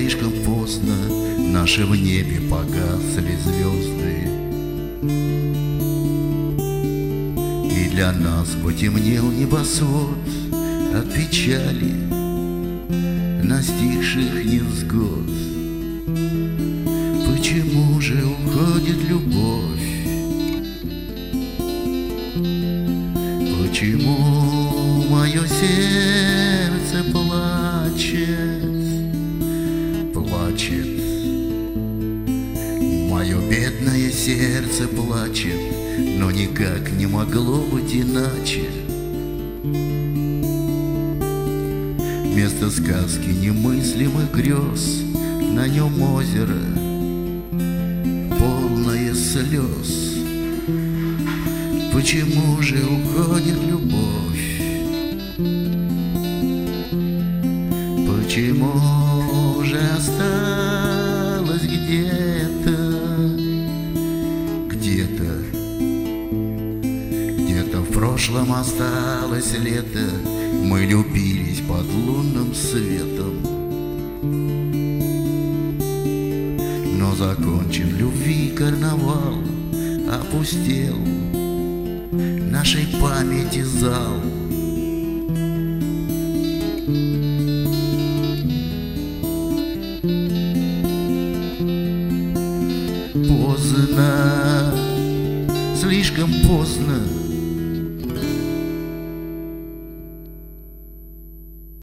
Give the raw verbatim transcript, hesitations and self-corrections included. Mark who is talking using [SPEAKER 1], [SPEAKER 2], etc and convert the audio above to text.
[SPEAKER 1] слишком поздно наши в небе погасли звезды, и для нас потемнел небосвод от печали настигших невзгод. Почему же уходит любовь? Почему мое сердце плачет, плачет? Мое бедное сердце плачет, но никак не могло быть иначе. Вместо сказки немыслимых грез на нем озеро, полное слез. Почему же уходит любовь? Почему же осталось где-то, где-то, где-то в прошлом осталось лето? Мы любились под лунным светом, но закончен любви карнавал, опустел нашей памяти зал. Поздно, слишком поздно